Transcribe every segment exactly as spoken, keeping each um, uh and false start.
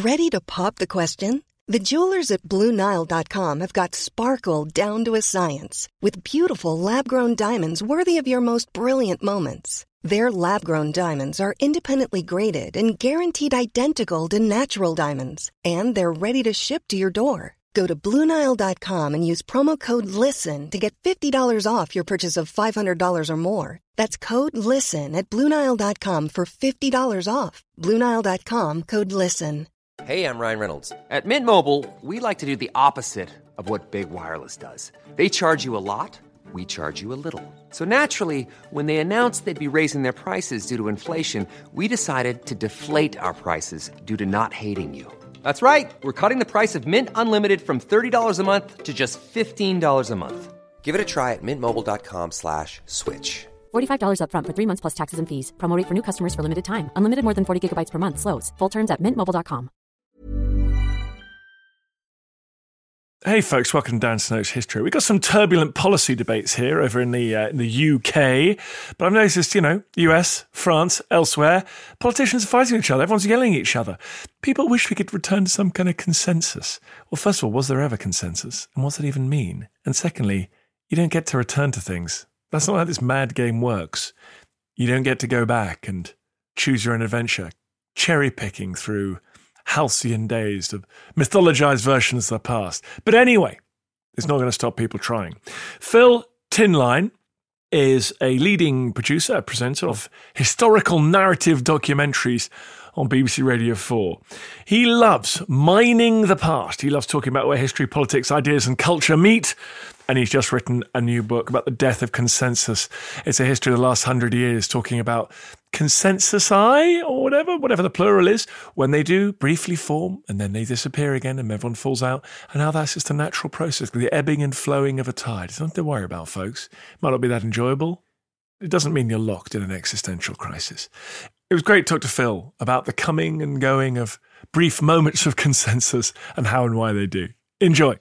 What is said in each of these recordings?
Ready to pop the question? The jewelers at Blue Nile dot com have got sparkle down to a science with beautiful lab-grown diamonds worthy of your most brilliant moments. Their lab-grown diamonds are independently graded and guaranteed identical to natural diamonds, and they're ready to ship to your door. Go to Blue Nile dot com and use promo code LISTEN to get fifty dollars off your purchase of five hundred dollars or more. That's code LISTEN at Blue Nile dot com for fifty dollars off. Blue Nile dot com, code LISTEN. Hey, I'm Ryan Reynolds. At Mint Mobile, we like to do the opposite of what Big Wireless does. They charge you a lot, we charge you a little. So naturally, when they announced they'd be raising their prices due to inflation, we decided to deflate our prices due to not hating you. That's right. We're cutting the price of Mint Unlimited from thirty dollars a month to just fifteen dollars a month. Give it a try at mintmobile.com slash switch. forty-five dollars up front for three months plus taxes and fees. Promo rate for new customers for limited time. Unlimited more than forty gigabytes per month. Slows full terms at mint mobile dot com. Hey folks, welcome to Dan Snow's History. We've got some turbulent policy debates here over in the uh, in the U K, but I've noticed, you know, U S, France, elsewhere, politicians are fighting each other, everyone's yelling at each other. People wish we could return to some kind of consensus. Well, first of all, was there ever consensus? And what's it even mean? And secondly, you don't get to return to things. That's not how this mad game works. You don't get to go back and choose your own adventure, cherry-picking through halcyon days of mythologized versions of the past. But anyway, it's not going to stop people trying. Phil Tinline is a leading producer, a presenter of historical narrative documentaries on B B C Radio four. He loves mining the past. He loves talking about where history, politics, ideas and culture meet. And he's just written a new book about the death of consensus. It's a history of the last hundred years, talking about consensusi, or whatever, whatever the plural is, when they do briefly form and then they disappear again and everyone falls out, and how that's just a natural process, the ebbing and flowing of a tide. It's nothing to worry about, folks. It might not be that enjoyable. It doesn't mean you're locked in an existential crisis. It was great to talk to Phil about the coming and going of brief moments of consensus and how and why they do. Enjoy.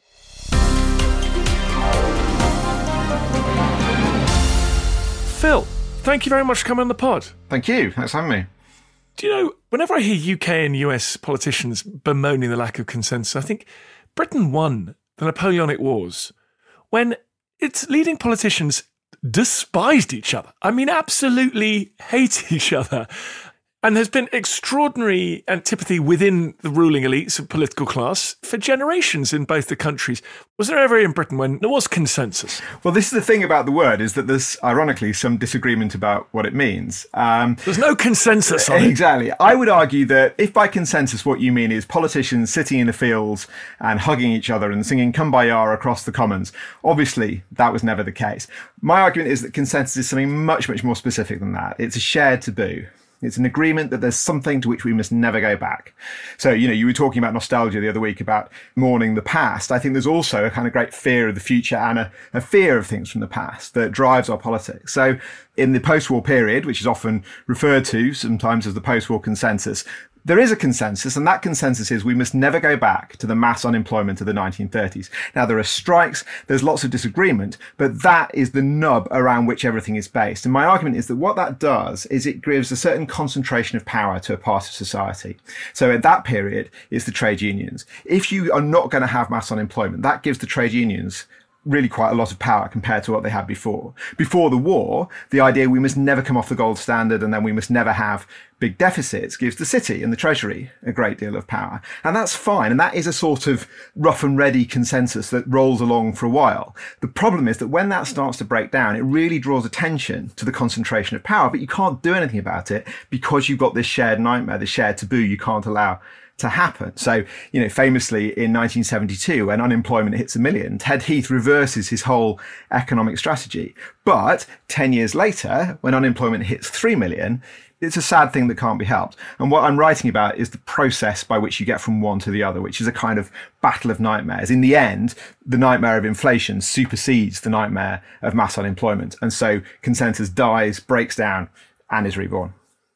Phil, thank you very much for coming on the pod. Thank you. Thanks for having me. Do you know, whenever I hear U K and U S politicians bemoaning the lack of consensus, I think Britain won the Napoleonic Wars when its leading politicians despised each other. I mean, absolutely hate each other. And there's been extraordinary antipathy within the ruling elites of political class for generations in both the countries. Was there ever in Britain when there was consensus? Well, this is the thing about the word, is that there's, ironically, some disagreement about what it means. Um, there's no consensus on it. Exactly. I would argue that if by consensus what you mean is politicians sitting in the fields and hugging each other and singing Kumbaya across the Commons, obviously that was never the case. My argument is that consensus is something much, much more specific than that. It's a shared taboo. It's an agreement that there's something to which we must never go back. So, you know, you were talking about nostalgia the other week about mourning the past. I think there's also a kind of great fear of the future and a, a fear of things from the past that drives our politics. So in the post-war period, which is often referred to sometimes as the post-war consensus, there is a consensus, and that consensus is we must never go back to the mass unemployment of the nineteen thirties. Now, there are strikes, there's lots of disagreement, but that is the nub around which everything is based. And my argument is that what that does is it gives a certain concentration of power to a part of society. So at that period, it's the trade unions. If you are not going to have mass unemployment, that gives the trade unions really quite a lot of power compared to what they had before. Before the war, the idea we must never come off the gold standard and then we must never have big deficits gives the city and the treasury a great deal of power. And that's fine. And that is a sort of rough and ready consensus that rolls along for a while. The problem is that when that starts to break down, it really draws attention to the concentration of power, but you can't do anything about it because you've got this shared nightmare, this shared taboo you can't allow to happen. So, you know, famously in nineteen seventy-two, when unemployment hits a million, Ted Heath reverses his whole economic strategy. But ten years later, when unemployment hits three million, it's a sad thing that can't be helped. And what I'm writing about is the process by which you get from one to the other, which is a kind of battle of nightmares. In the end, the nightmare of inflation supersedes the nightmare of mass unemployment. And so consensus dies, breaks down, and is reborn.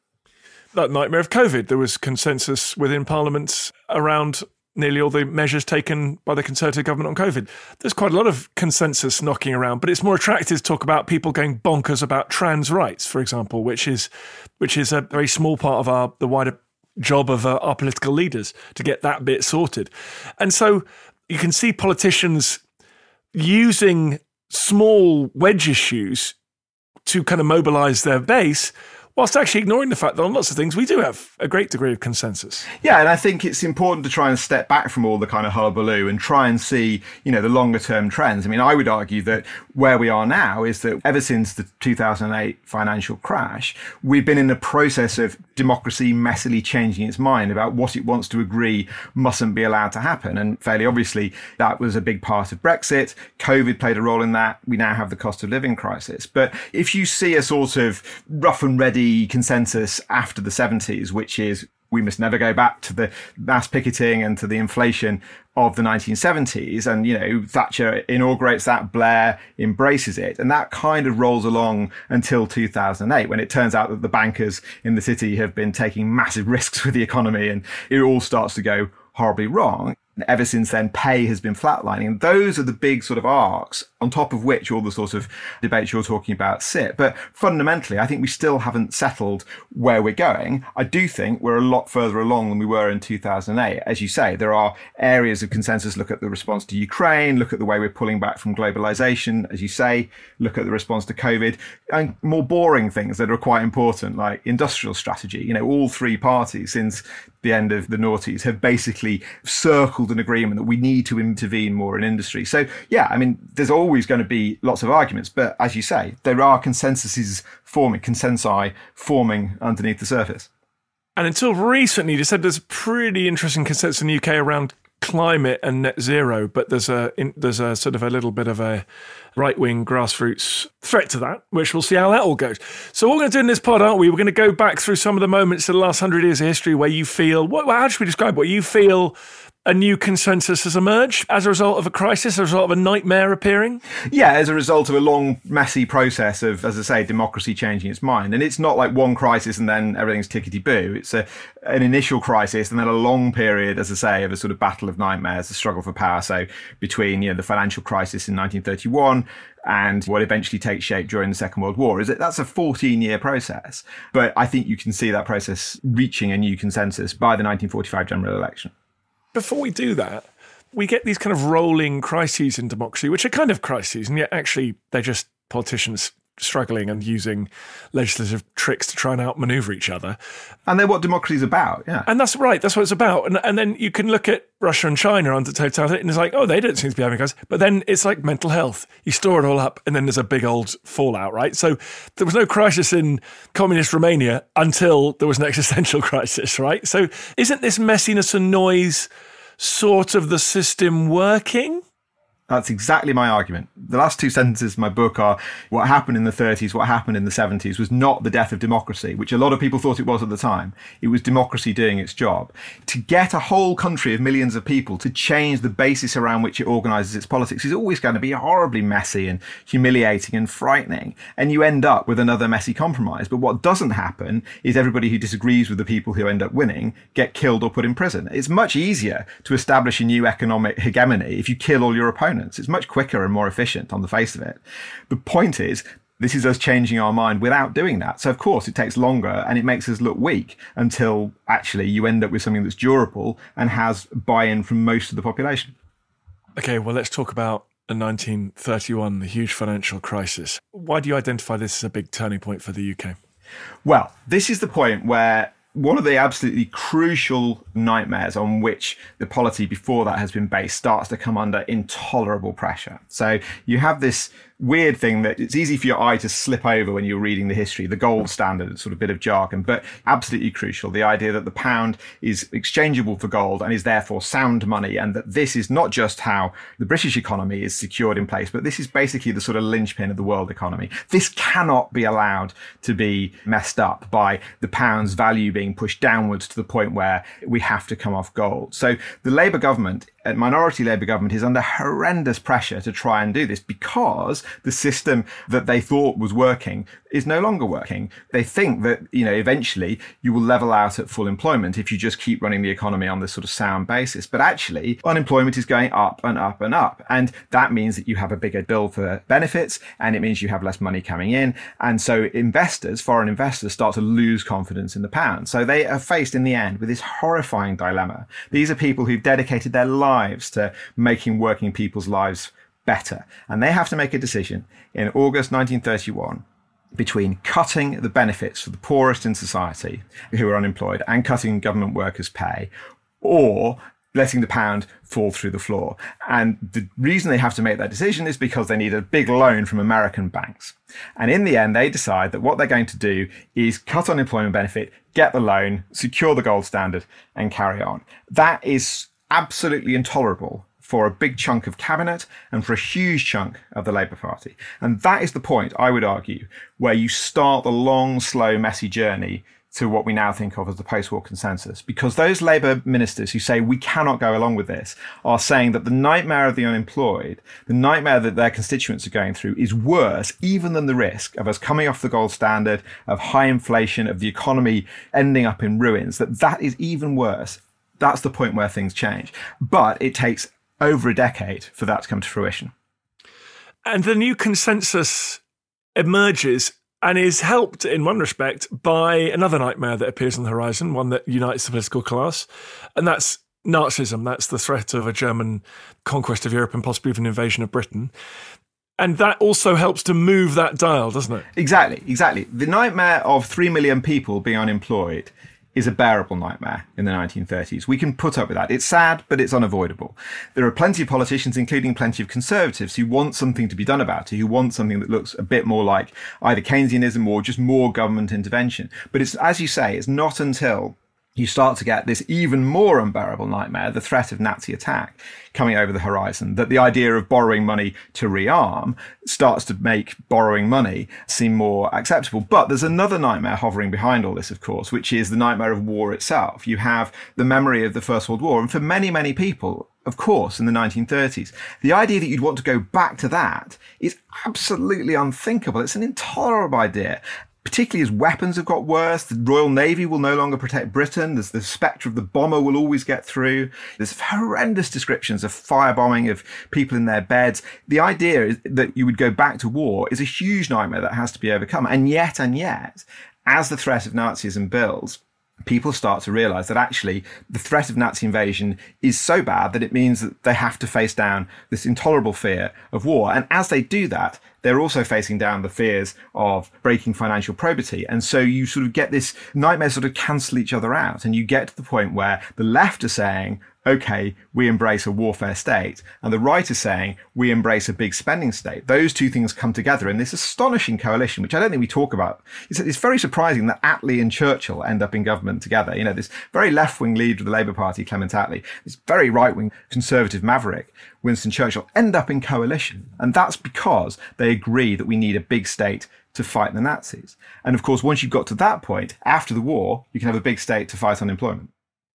That nightmare of COVID, there was consensus within Parliament around nearly all the measures taken by the Conservative government on COVID. There's quite a lot of consensus knocking around, but it's more attractive to talk about people going bonkers about trans rights, for example, which is which is a very small part of our the wider job of uh, our political leaders to get that bit sorted. And so you can see politicians using small wedge issues to kind of mobilise their base, whilst actually ignoring the fact that on lots of things we do have a great degree of consensus. Yeah, and I think it's important to try and step back from all the kind of hullabaloo and try and see, you know, the longer term trends. I mean, I would argue that where we are now is that ever since the two thousand eight financial crash, we've been in the process of democracy messily changing its mind about what it wants to agree mustn't be allowed to happen. And fairly obviously, that was a big part of Brexit. COVID played a role in that. We now have the cost of living crisis. But if you see a sort of rough and ready consensus after the seventies, which is we must never go back to the mass picketing and to the inflation of the nineteen seventies. And, you know, Thatcher inaugurates that, Blair embraces it. And that kind of rolls along until two thousand eight, when it turns out that the bankers in the city have been taking massive risks with the economy and it all starts to go horribly wrong. Ever since then, pay has been flatlining. And those are the big sort of arcs on top of which all the sort of debates you're talking about sit. But fundamentally, I think we still haven't settled where we're going. I do think we're a lot further along than we were in two thousand eight. As you say, there are areas of consensus. Look at the response to Ukraine, look at the way we're pulling back from globalization, as you say, look at the response to COVID, and more boring things that are quite important, like industrial strategy. You know, all three parties since the end of the noughties have basically circled an agreement that we need to intervene more in industry. So, yeah, I mean, there's always going to be lots of arguments, but as you say, there are consensuses forming, consensi forming underneath the surface. And until recently, you said there's a pretty interesting consensus in the U K around climate and net zero, but there's a in, there's a sort of a little bit of a right-wing grassroots threat to that, which we'll see how that all goes. So what we're going to do in this pod, aren't we? We're going to go back through some of the moments of the last hundred years of history where you feel, what, how should we describe what you feel a new consensus has emerged as a result of a crisis, as a result of a nightmare appearing? Yeah, as a result of a long, messy process of, as I say, democracy changing its mind. And it's not like one crisis and then everything's tickety-boo. It's a, an initial crisis and then a long period, as I say, of a sort of battle of nightmares, a struggle for power. So between, you know, the financial crisis in nineteen thirty-one and what eventually takes shape during the Second World War, is that that's a fourteen-year process. But I think you can see that process reaching a new consensus by the nineteen forty-five general election. Before we do that, we get these kind of rolling crises in democracy, which are kind of crises, and yet actually they're just politicians struggling and using legislative tricks to try and outmaneuver each other. And they're what democracy is about, yeah. And that's right, that's what it's about. And and then you can look at Russia and China under totalitarian, and it's like, oh, they don't seem to be having crises. But then it's like mental health. You store it all up, and then there's a big old fallout, right? So there was no crisis in communist Romania until there was an existential crisis, right? So isn't this messiness and noise sort of the system working? That's exactly my argument. The last two sentences of my book are what happened in the thirties, what happened in the seventies was not the death of democracy, which a lot of people thought it was at the time. It was democracy doing its job. To get a whole country of millions of people to change the basis around which it organises its politics is always going to be horribly messy and humiliating and frightening. And you end up with another messy compromise. But what doesn't happen is everybody who disagrees with the people who end up winning get killed or put in prison. It's much easier to establish a new economic hegemony if you kill all your opponents. It's much quicker and more efficient on the face of it. The point is, this is us changing our mind without doing that. So, of course, it takes longer and it makes us look weak until actually you end up with something that's durable and has buy-in from most of the population. Okay, well, let's talk about the nineteen thirty-one, the huge financial crisis. Why do you identify this as a big turning point for the U K? Well, this is the point where one of the absolutely crucial nightmares on which the polity before that has been based starts to come under intolerable pressure. So you have this weird thing that it's easy for your eye to slip over when you're reading the history, the gold standard sort of bit of jargon, but absolutely crucial. The idea that the pound is exchangeable for gold and is therefore sound money, and that this is not just how the British economy is secured in place, but this is basically the sort of linchpin of the world economy. This cannot be allowed to be messed up by the pound's value being pushed downwards to the point where we have to come off gold. So the Labour government a minority Labour government is under horrendous pressure to try and do this because the system that they thought was working is no longer working. They think that, you know, eventually you will level out at full employment if you just keep running the economy on this sort of sound basis. But actually, unemployment is going up and up and up. And that means that you have a bigger bill for benefits, and it means you have less money coming in. And so investors, foreign investors, start to lose confidence in the pound. So they are faced in the end with this horrifying dilemma. These are people who've dedicated their lives to making working people's lives better. And they have to make a decision in August nineteen thirty-one between cutting the benefits for the poorest in society who are unemployed and cutting government workers' pay, or letting the pound fall through the floor. And the reason they have to make that decision is because they need a big loan from American banks. And in the end, they decide that what they're going to do is cut unemployment benefit, get the loan, secure the gold standard, and carry on. That is absolutely intolerable for a big chunk of cabinet and for a huge chunk of the Labour Party. And that is the point, I would argue, where you start the long, slow, messy journey to what we now think of as the post-war consensus. Because those Labour ministers who say we cannot go along with this are saying that the nightmare of the unemployed, the nightmare that their constituents are going through, is worse even than the risk of us coming off the gold standard, of high inflation, of the economy ending up in ruins, that that is even worse. That's the point where things change. But it takes over a decade for that to come to fruition. And the new consensus emerges and is helped in one respect by another nightmare that appears on the horizon, one that unites the political class, and that's Nazism. That's the threat of a German conquest of Europe and possibly even invasion of Britain. And that also helps to move that dial, doesn't it? Exactly, exactly. The nightmare of three million people being unemployed is a bearable nightmare in the nineteen thirties. We can put up with that. It's sad, but it's unavoidable. There are plenty of politicians, including plenty of conservatives, who want something to be done about it, who want something that looks a bit more like either Keynesianism or just more government intervention. But it's, as you say, it's not until you start to get this even more unbearable nightmare, the threat of Nazi attack, coming over the horizon, that the idea of borrowing money to rearm starts to make borrowing money seem more acceptable. But there's another nightmare hovering behind all this, of course, which is the nightmare of war itself. You have the memory of the First World War. And for many, many people, of course, in the nineteen thirties, the idea that you'd want to go back to that is absolutely unthinkable. It's an intolerable idea. Particularly as weapons have got worse, the Royal Navy will no longer protect Britain. There's the spectre of the bomber will always get through. There's horrendous descriptions of firebombing, of people in their beds. The idea is that you would go back to war is a huge nightmare that has to be overcome. And yet, and yet, as the threat of Nazism builds, people start to realize that actually the threat of Nazi invasion is so bad that it means that they have to face down this intolerable fear of war. And as they do that, they're also facing down the fears of breaking financial probity. And so you sort of get this nightmare sort of cancel each other out. And you get to the point where the left are saying, OK, we embrace a warfare state. And the right is saying, we embrace a big spending state. Those two things come together in this astonishing coalition, which I don't think we talk about. It's, it's very surprising that Attlee and Churchill end up in government together. You know, this very left-wing leader of the Labour Party, Clement Attlee, this very right-wing conservative maverick, Winston Churchill, end up in coalition. And that's because they agree that we need a big state to fight the Nazis. And of course, once you've got to that point, after the war, you can have a big state to fight unemployment.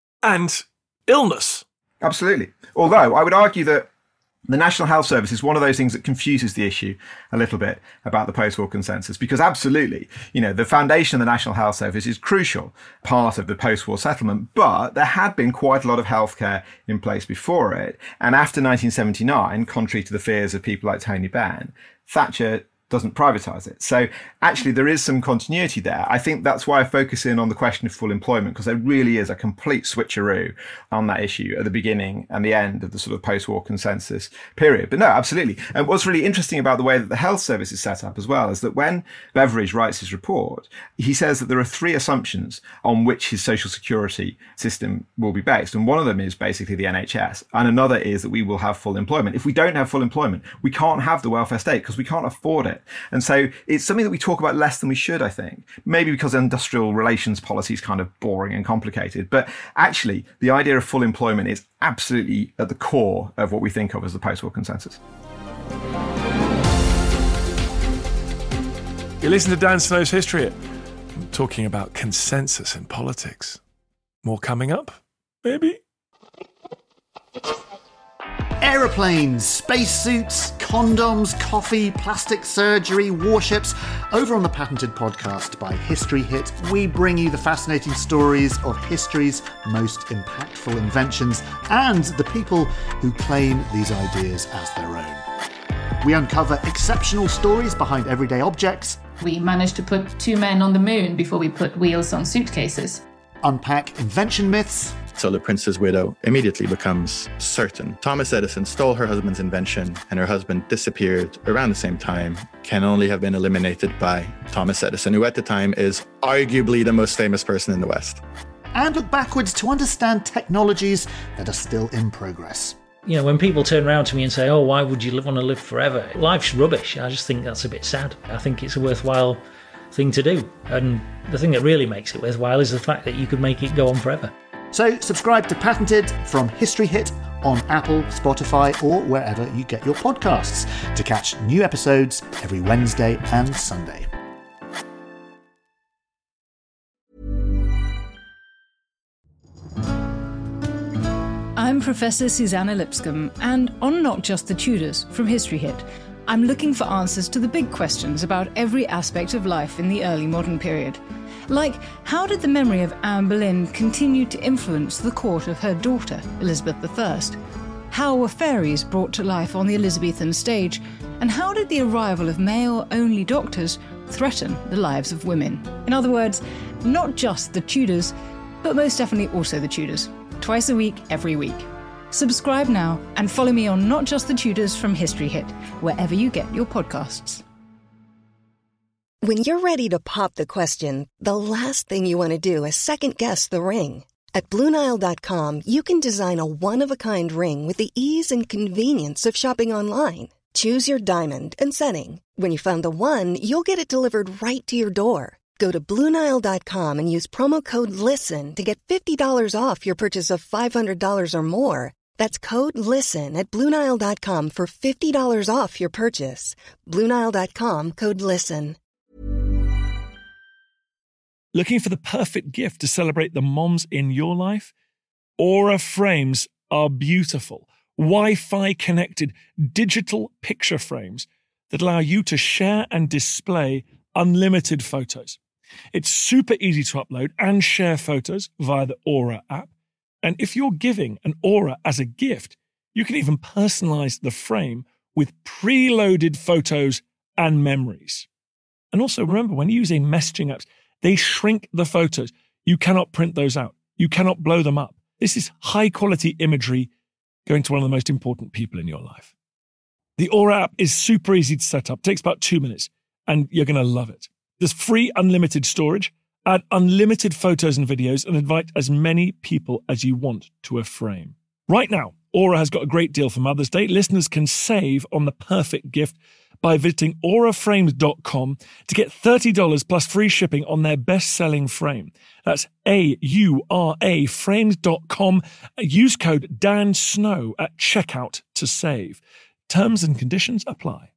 And illness. Absolutely. Although I would argue that the National Health Service is one of those things that confuses the issue a little bit about the post-war consensus, because absolutely, you know, the foundation of the National Health Service is crucial part of the post-war settlement, but there had been quite a lot of healthcare in place before it. And after nineteen seventy-nine, contrary to the fears of people like Tony Benn, Thatcher doesn't privatise it. So actually there is some continuity there. I think that's why I focus in on the question of full employment, because there really is a complete switcheroo on that issue at the beginning and the end of the sort of post-war consensus period. But no, absolutely. And what's really interesting about the way that the health service is set up as well is that when Beveridge writes his report, he says that there are three assumptions on which his social security system will be based. And one of them is basically the N H S. And another is that we will have full employment. If we don't have full employment, we can't have the welfare state because we can't afford it. And so it's something that we talk about less than we should, I think. Maybe because industrial relations policy is kind of boring and complicated. But actually, the idea of full employment is absolutely at the core of what we think of as the post-war consensus. You listen to Dan Snow's History Hit, talking about consensus in politics. More coming up, maybe? Aeroplanes, spacesuits, condoms, coffee, plastic surgery, warships. Over on the Patented podcast by History Hit, we bring you the fascinating stories of history's most impactful inventions and the people who claim these ideas as their own. We uncover exceptional stories behind everyday objects. We managed to put two men on the moon before we put wheels on suitcases. Unpack invention myths. So the prince's widow immediately becomes certain. Thomas Edison stole her husband's invention, and her husband disappeared around the same time, can only have been eliminated by Thomas Edison, who at the time is arguably the most famous person in the West. And look backwards to understand technologies that are still in progress. You know, when people turn around to me and say, oh, why would you want to live forever? Life's rubbish. I just think that's a bit sad. I think it's a worthwhile thing to do. And the thing that really makes it worthwhile is the fact that you could make it go on forever. So subscribe to Patented from History Hit on Apple, Spotify, or wherever you get your podcasts to catch new episodes every Wednesday and Sunday. I'm Professor Susanna Lipscomb, and on Not Just the Tudors from History Hit, I'm looking for answers to the big questions about every aspect of life in the early modern period. Like, how did the memory of Anne Boleyn continue to influence the court of her daughter, Elizabeth the First? How were fairies brought to life on the Elizabethan stage? And how did the arrival of male-only doctors threaten the lives of women? In other words, not just the Tudors, but most definitely also the Tudors. Twice a week, every week. Subscribe now and follow me on Not Just the Tudors from History Hit, wherever you get your podcasts. When you're ready to pop the question, the last thing you want to do is second-guess the ring. At Blue Nile dot com, you can design a one-of-a-kind ring with the ease and convenience of shopping online. Choose your diamond and setting. When you find the one, you'll get it delivered right to your door. Go to Blue Nile dot com and use promo code LISTEN to get fifty dollars off your purchase of five hundred dollars or more. That's code LISTEN at Blue Nile dot com for fifty dollars off your purchase. Blue Nile dot com, code LISTEN. Looking for the perfect gift to celebrate the moms in your life? Aura frames are beautiful, Wi-Fi connected digital picture frames that allow you to share and display unlimited photos. It's super easy to upload and share photos via the Aura app. And if you're giving an Aura as a gift, you can even personalize the frame with preloaded photos and memories. And also remember, when using messaging apps, they shrink the photos. You cannot print those out. You cannot blow them up. This is high quality imagery going to one of the most important people in your life. The Aura app is super easy to set up. It takes about two minutes and you're going to love it. There's free unlimited storage, add unlimited photos and videos, and invite as many people as you want to a frame. Right now, Aura has got a great deal for Mother's Day. Listeners can save on the perfect gift by visiting aura frames dot com to get thirty dollars plus free shipping on their best-selling frame. That's A U R A frames dot com. Use code Dan Snow at checkout to save. Terms and conditions apply.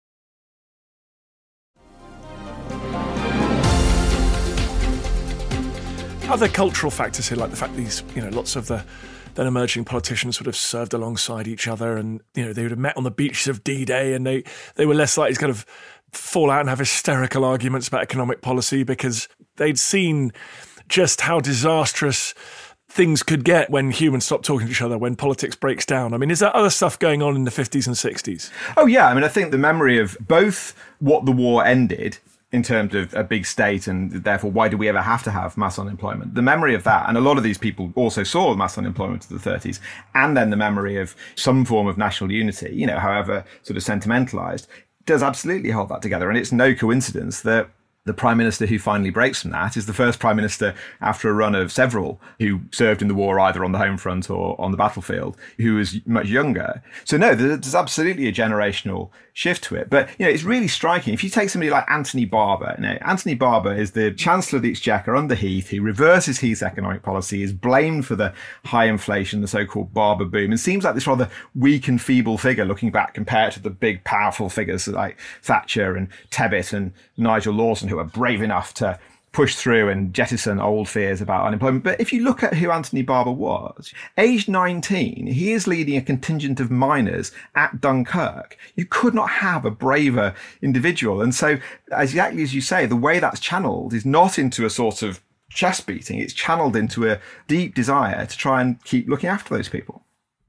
Other cultural factors here, like the fact these, you know, lots of the then emerging politicians would have served alongside each other, and you know they would have met on the beaches of D-Day, and they they were less likely to kind of fall out and have hysterical arguments about economic policy because they'd seen just how disastrous things could get when humans stop talking to each other, when politics breaks down. I mean, is there other stuff going on in the fifties and sixties? Oh yeah, I mean, I think the memory of both what the war ended in terms of a big state, and therefore why do we ever have to have mass unemployment? The memory of that, and a lot of these people also saw mass unemployment of the thirties, and then the memory of some form of national unity, you know, however sort of sentimentalized, does absolutely hold that together. And it's no coincidence that the prime minister who finally breaks from that is the first prime minister after a run of several who served in the war either on the home front or on the battlefield, who was much younger. So no, there's absolutely a generational shift to it. But, you know, it's really striking. If you take somebody like Anthony Barber, you know, Anthony Barber is the Chancellor of the Exchequer under Heath, who reverses Heath's economic policy, is blamed for the high inflation, the so-called Barber boom, and seems like this rather weak and feeble figure looking back compared to the big, powerful figures like Thatcher and Tebbit and Nigel Lawson, who are brave enough to push through and jettison old fears about unemployment. But if you look at who Anthony Barber was, aged nineteen, he is leading a contingent of miners at Dunkirk. You could not have a braver individual. And so, exactly as you say, the way that's channeled is not into a sort of chest beating. It's channeled into a deep desire to try and keep looking after those people.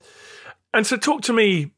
And so talk to me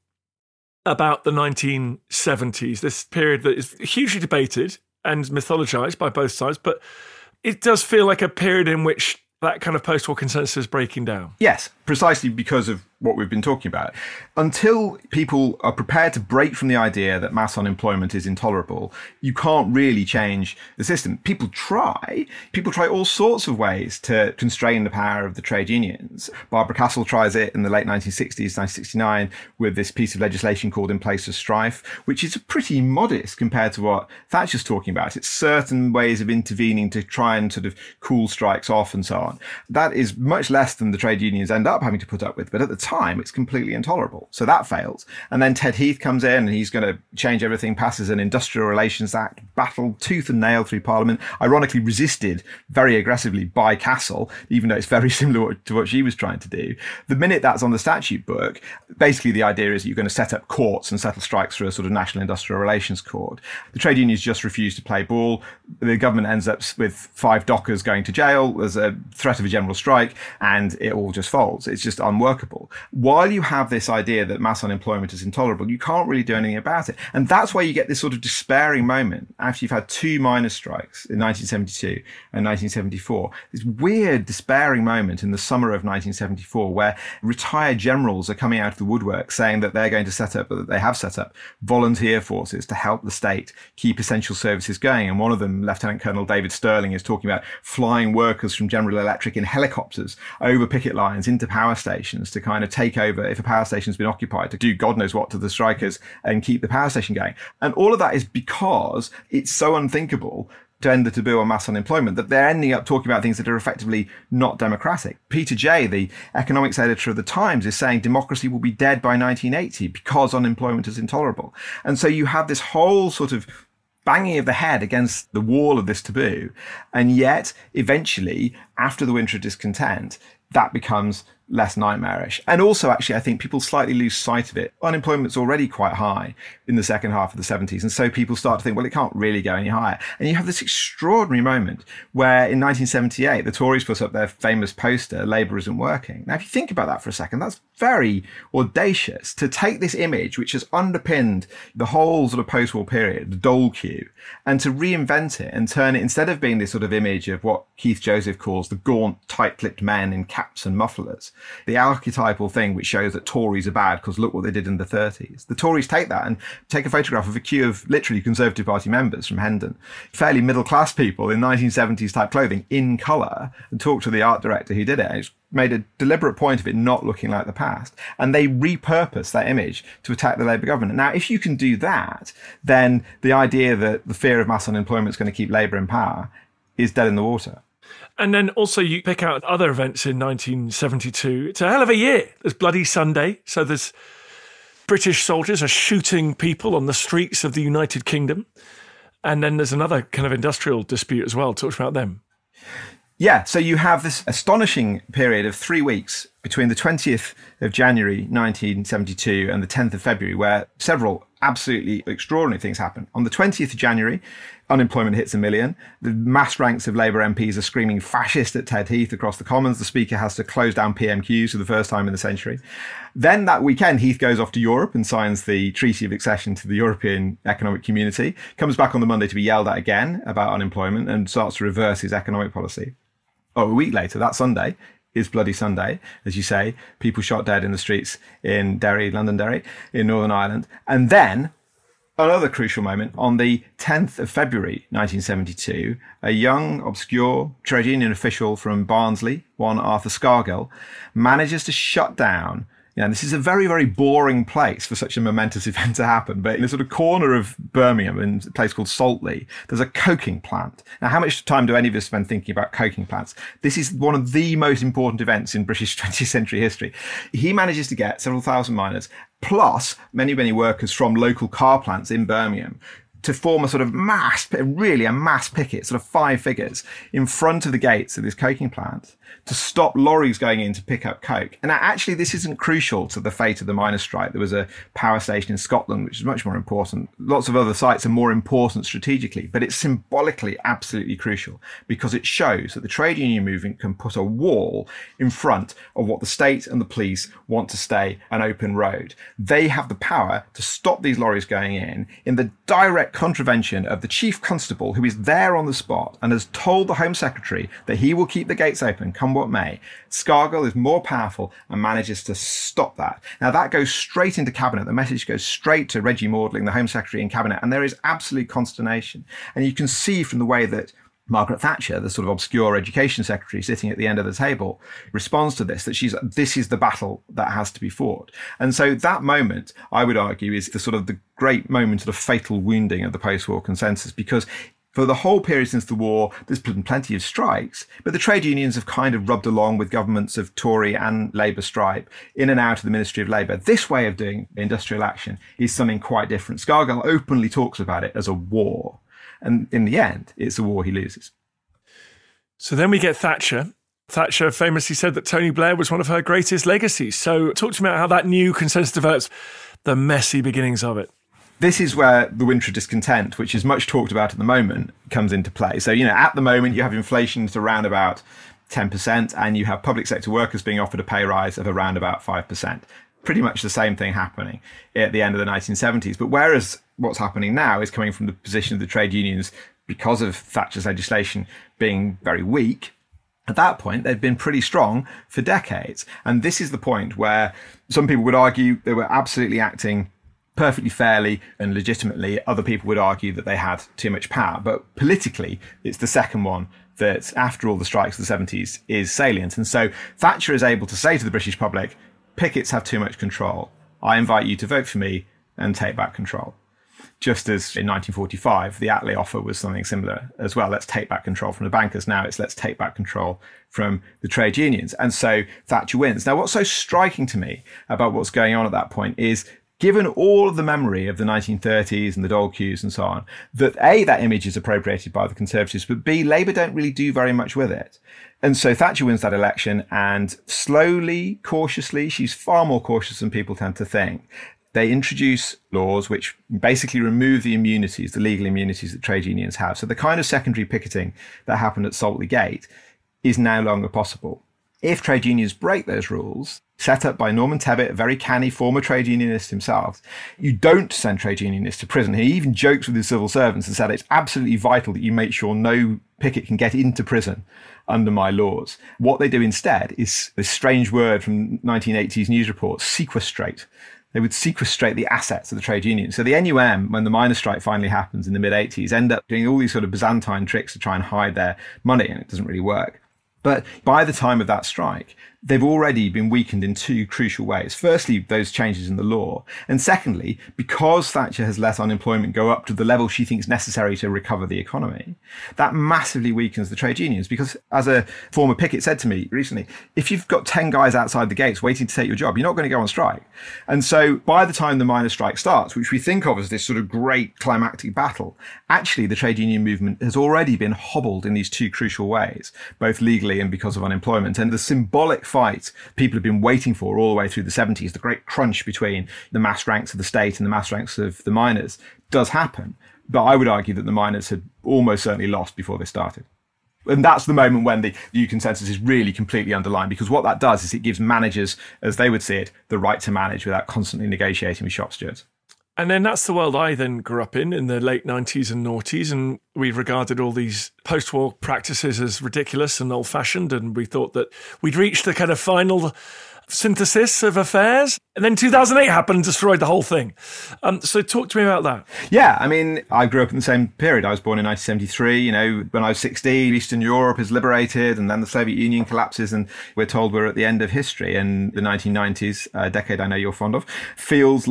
about the nineteen seventies, this period that is hugely debated and mythologized by both sides, but it does feel like a period in which that kind of post-war consensus is breaking down. Yes, precisely because of what we've been talking about. Until people are prepared to break from the idea that mass unemployment is intolerable, you can't really change the system. People try. People try all sorts of ways to constrain the power of the trade unions. Barbara Castle tries it in the late nineteen sixties, nineteen sixty-nine, with this piece of legislation called In Place of Strife, which is pretty modest compared to what Thatcher's talking about. It's certain ways of intervening to try and sort of cool strikes off and so on. That is much less than the trade unions end up having to put up with. But at the time, it's completely intolerable. So that fails. And then Ted Heath comes in and he's going to change everything, passes an Industrial Relations Act, battled tooth and nail through Parliament, ironically resisted very aggressively by Castle, even though it's very similar to what she was trying to do. The minute that's on the statute book, basically the idea is that you're going to set up courts and settle strikes through a sort of National Industrial Relations Court. The trade unions just refuse to play ball. The government ends up with five dockers going to jail. There's a threat of a general strike and it all just folds. It's just unworkable. While you have this idea that mass unemployment is intolerable, you can't really do anything about it. And that's why you get this sort of despairing moment after you've had two miners' strikes in nineteen seventy-two and nineteen seventy-four. This weird despairing moment in the summer of nineteen seventy-four where retired generals are coming out of the woodwork saying that they're going to set up, that they have set up volunteer forces to help the state keep essential services going. And one of them, Lieutenant Colonel David Sterling, is talking about flying workers from General Electric in helicopters over picket lines into power stations to kind of take over if a power station's been occupied, to do God knows what to the strikers and keep the power station going. And all of that is because it's so unthinkable to end the taboo on mass unemployment that they're ending up talking about things that are effectively not democratic. Peter Jay, the economics editor of the Times, is saying democracy will be dead by nineteen eighty because unemployment is intolerable. And so you have this whole sort of banging of the head against the wall of this taboo. And yet, eventually, after the winter of discontent, that becomes less nightmarish. And also, actually, I think people slightly lose sight of it. Unemployment's already quite high in the second half of the seventies. And so people start to think, well, it can't really go any higher. And you have this extraordinary moment where in nineteen seventy-eight, the Tories put up their famous poster, Labour isn't working. Now, if you think about that for a second, that's very audacious to take this image, which has underpinned the whole sort of post-war period, the dole queue, and to reinvent it and turn it, instead of being this sort of image of what Keith Joseph calls the gaunt, tight-clipped men in caps and mufflers, the archetypal thing which shows that Tories are bad because look what they did in the thirties. The Tories take that and take a photograph of a queue of literally Conservative Party members from Hendon, fairly middle-class people in nineteen seventies type clothing in colour, and talk to the art director who did it. It's made a deliberate point of it not looking like the past. And they repurpose that image to attack the Labour government. Now, if you can do that, then the idea that the fear of mass unemployment is going to keep Labour in power is dead in the water. And then also you pick out other events in nineteen seventy-two. It's a hell of a year. There's Bloody Sunday. So there's British soldiers are shooting people on the streets of the United Kingdom. And then there's another kind of industrial dispute as well. Talk about them. Yeah, so you have this astonishing period of three weeks between the twentieth of January nineteen seventy-two and the tenth of February, where several absolutely extraordinary things happen. On the twentieth of January, unemployment hits a million. The mass ranks of Labour M Ps are screaming fascist at Ted Heath across the Commons. The Speaker has to close down P M Qs for the first time in the century. Then that weekend, Heath goes off to Europe and signs the Treaty of Accession to the European Economic Community, comes back on the Monday to be yelled at again about unemployment and starts to reverse his economic policy. Oh, a week later, that Sunday, is Bloody Sunday, as you say, people shot dead in the streets in Derry, Londonderry, in Northern Ireland. And then another crucial moment, on the tenth of February nineteen seventy-two, a young, obscure trade union official from Barnsley, one Arthur Scargill, manages to shut down. You know, this is a very, very boring place for such a momentous event to happen. But in a sort of corner of Birmingham, in a place called Saltley, there's a coking plant. Now, how much time do any of us spend thinking about coking plants? This is one of the most important events in British twentieth century history. He manages to get several thousand miners, plus many, many workers from local car plants in Birmingham, to form a sort of mass, really a mass picket, sort of five figures in front of the gates of this coking plant to stop lorries going in to pick up coke. And actually, this isn't crucial to the fate of the miners' strike. There was a power station in Scotland, which is much more important. Lots of other sites are more important strategically, but it's symbolically absolutely crucial because it shows that the trade union movement can put a wall in front of what the state and the police want to stay an open road. They have the power to stop these lorries going in in the direct contravention of the chief constable, who is there on the spot and has told the Home Secretary that he will keep the gates open, come what may. Scargill is more powerful and manages to stop that. Now, that goes straight into Cabinet. The message goes straight to Reggie Maudling, the Home Secretary in Cabinet, and there is absolute consternation. And you can see from the way that Margaret Thatcher, the sort of obscure education secretary sitting at the end of the table, responds to this, that she's, this is the battle that has to be fought. And so that moment, I would argue, is the sort of the great moment of the fatal wounding of the post-war consensus, because for the whole period since the war, there's been plenty of strikes, but the trade unions have kind of rubbed along with governments of Tory and Labour stripe in and out of the Ministry of Labour. This way of doing industrial action is something quite different. Scargill openly talks about it as a war. And in the end, it's a war he loses. So then we get Thatcher. Thatcher famously said that Tony Blair was one of her greatest legacies. So talk to me about how that new consensus develops, the messy beginnings of it. This is where the winter discontent, which is much talked about at the moment, comes into play. So, you know, at the moment, you have inflation at around about ten percent, and you have public sector workers being offered a pay rise of around about five percent. Pretty much the same thing happening at the end of the nineteen seventies. But whereas what's happening now is coming from the position of the trade unions because of Thatcher's legislation being very weak, at that point, they'd been pretty strong for decades. And this is the point where some people would argue they were absolutely acting perfectly fairly and legitimately. Other people would argue that they had too much power. But politically, it's the second one that, after all the strikes of the seventies, is salient. And so Thatcher is able to say to the British public, pickets have too much control. I invite you to vote for me and take back control. Just as in nineteen forty-five, the Attlee offer was something similar as well. Let's take back control from the bankers. Now it's let's take back control from the trade unions. And so Thatcher wins. Now, what's so striking to me about what's going on at that point is, given all of the memory of the nineteen thirties and the dole queues and so on, that A, that image is appropriated by the Conservatives, but B, Labour don't really do very much with it. And so Thatcher wins that election, and slowly, cautiously, she's far more cautious than people tend to think. They introduce laws which basically remove the immunities, the legal immunities that trade unions have. So the kind of secondary picketing that happened at Saltley Gate is no longer possible. If trade unions break those rules, set up by Norman Tebbit, a very canny former trade unionist himself, you don't send trade unionists to prison. He even jokes with his civil servants and said it's absolutely vital that you make sure no picket can get into prison under my laws. What they do instead is this strange word from nineteen eighties news reports, sequestrate. They would sequestrate the assets of the trade union. So the N U M, when the miners' strike finally happens in the mid-eighties, end up doing all these sort of Byzantine tricks to try and hide their money, and it doesn't really work. But by the time of that strike, they've already been weakened in two crucial ways. Firstly, those changes in the law. And secondly, because Thatcher has let unemployment go up to the level she thinks necessary to recover the economy, that massively weakens the trade unions. Because as a former picket said to me recently, if you've got ten guys outside the gates waiting to take your job, you're not going to go on strike. And so by the time the miners' strike starts, which we think of as this sort of great climactic battle, actually the trade union movement has already been hobbled in these two crucial ways, both legally and because of unemployment. And the symbolic fight people have been waiting for all the way through the seventies, the great crunch between the mass ranks of the state and the mass ranks of the miners, does happen. But I would argue that the miners had almost certainly lost before they started. And that's the moment when the new consensus is really completely underlined, because what that does is it gives managers, as they would see it, the right to manage without constantly negotiating with shop stewards. And then that's the world I then grew up in, in the late nineties and noughties. And we regarded all these post-war practices as ridiculous and old-fashioned. And we thought that we'd reached the kind of final synthesis of affairs. And then two thousand eight happened and destroyed the whole thing. Um, so talk to me about that. Yeah, I mean, I grew up in the same period. I was born in nineteen seventy-three. You know, when I was sixteen, Eastern Europe is liberated and then the Soviet Union collapses and we're told we're at the end of history. And the nineteen nineties, a decade I know you're fond of, feels like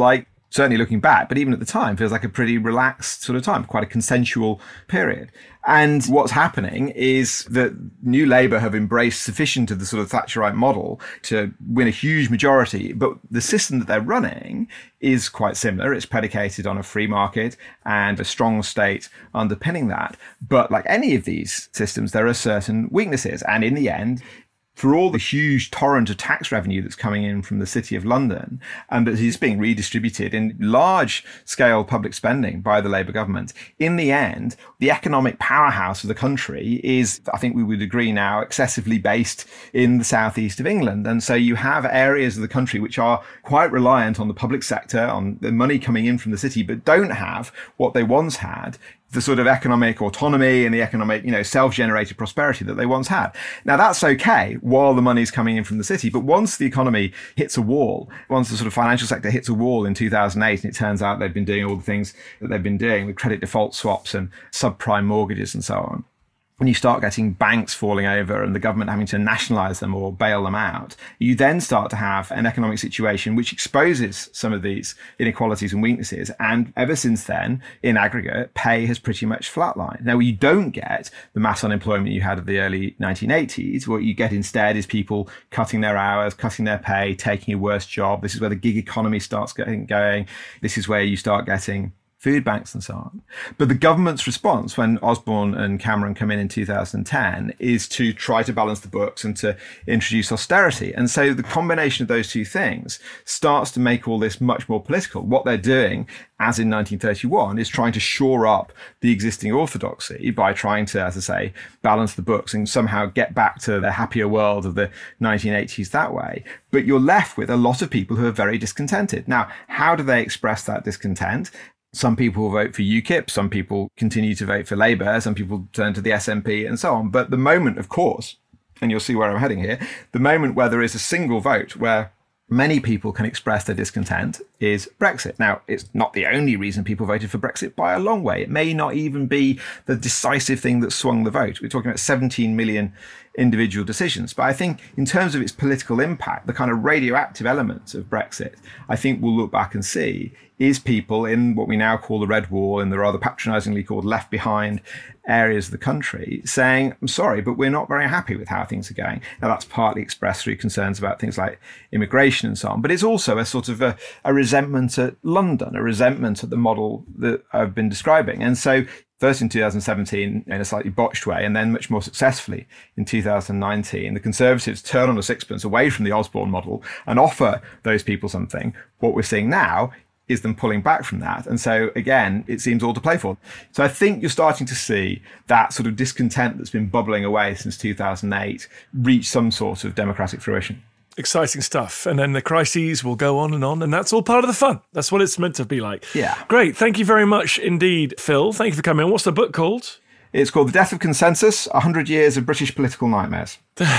certainly looking back, but even at the time, feels like a pretty relaxed sort of time, quite a consensual period. And what's happening is that New Labour have embraced sufficient of the sort of Thatcherite model to win a huge majority. But the system that they're running is quite similar. It's predicated on a free market and a strong state underpinning that. But like any of these systems, there are certain weaknesses. And in the end, for all the huge torrent of tax revenue that's coming in from the City of London, and that is being redistributed in large-scale public spending by the Labour government, in the end, the economic powerhouse of the country is, I think we would agree now, excessively based in the southeast of England. And so you have areas of the country which are quite reliant on the public sector, on the money coming in from the city, but don't have what they once had, the sort of economic autonomy and the economic, you know, self-generated prosperity that they once had. Now, that's okay while the money's coming in from the city. But once the economy hits a wall, once the sort of financial sector hits a wall in two thousand eight, and it turns out they've been doing all the things that they've been doing with credit default swaps and subprime mortgages and so on, when you start getting banks falling over and the government having to nationalize them or bail them out, you then start to have an economic situation which exposes some of these inequalities and weaknesses. And ever since then, in aggregate, pay has pretty much flatlined. Now, you don't get the mass unemployment you had of the early nineteen eighties. What you get instead is people cutting their hours, cutting their pay, taking a worse job. This is where the gig economy starts getting going. This is where you start getting food banks and so on. But the government's response when Osborne and Cameron come in in two thousand ten is to try to balance the books and to introduce austerity. And so the combination of those two things starts to make all this much more political. What they're doing, as in nineteen thirty-one, is trying to shore up the existing orthodoxy by trying to, as I say, balance the books and somehow get back to the happier world of the nineteen eighties that way. But you're left with a lot of people who are very discontented. Now, how do they express that discontent? Some people will vote for UKIP, some people continue to vote for Labour, some people turn to the S N P and so on. But the moment, of course, and you'll see where I'm heading here, the moment where there is a single vote where many people can express their discontent is Brexit. Now, it's not the only reason people voted for Brexit by a long way. It may not even be the decisive thing that swung the vote. We're talking about seventeen million individual decisions. But I think in terms of its political impact, the kind of radioactive element of Brexit, I think we'll look back and see is people in what we now call the Red Wall, in the rather patronisingly called left behind areas of the country, saying, I'm sorry, but we're not very happy with how things are going. Now, that's partly expressed through concerns about things like immigration and so on, but it's also a sort of a, a resentment at London, a resentment at the model that I've been describing. And so first in two thousand seventeen in a slightly botched way, and then much more successfully in two thousand nineteen, the Conservatives turn on a sixpence away from the Osborne model and offer those people something. What we're seeing now is them pulling back from that. And so, again, it seems all to play for. So I think you're starting to see that sort of discontent that's been bubbling away since two thousand eight reach some sort of democratic fruition. Exciting stuff. And then the crises will go on and on, and that's all part of the fun. That's what it's meant to be like. Yeah. Great. Thank you very much indeed, Phil. Thank you for coming. What's the book called? It's called The Death of Consensus, one hundred years of British Political Nightmares.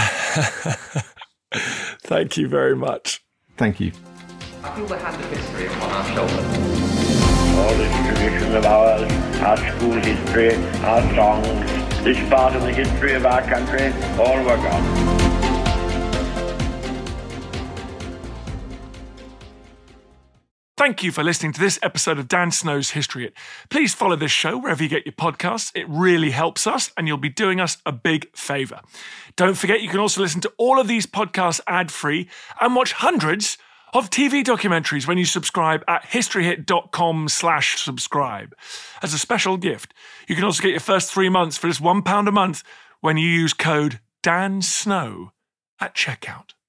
Thank you very much. Thank you. I feel the hand of history upon our shoulders. All this tradition of ours, our school history, our songs, this part of the history of our country, all were gone. Thank you for listening to this episode of Dan Snow's History Hit. Please follow this show wherever you get your podcasts. It really helps us, and you'll be doing us a big favour. Don't forget, you can also listen to all of these podcasts ad-free and watch hundreds of T V documentaries when you subscribe at historyhit.com slash subscribe. As a special gift, you can also get your first three months for just one pound a month when you use code DANSNOW at checkout.